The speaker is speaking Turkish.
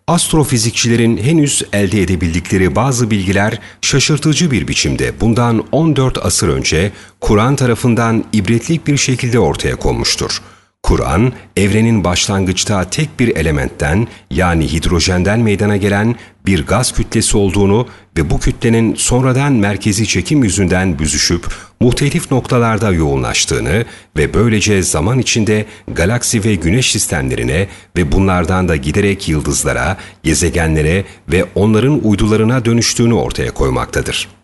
Astrofizikçilerin henüz elde edebildikleri bazı bilgiler şaşırtıcı bir biçimde bundan 14 asır önce Kur'an tarafından ibretlik bir şekilde ortaya konmuştur. Kur'an, evrenin başlangıçta tek bir elementten yani hidrojenden meydana gelen bir gaz kütlesi olduğunu ve bu kütlenin sonradan merkezi çekim yüzünden büzüşüp muhtelif noktalarda yoğunlaştığını ve böylece zaman içinde galaksi ve güneş sistemlerine ve bunlardan da giderek yıldızlara, gezegenlere ve onların uydularına dönüştüğünü ortaya koymaktadır.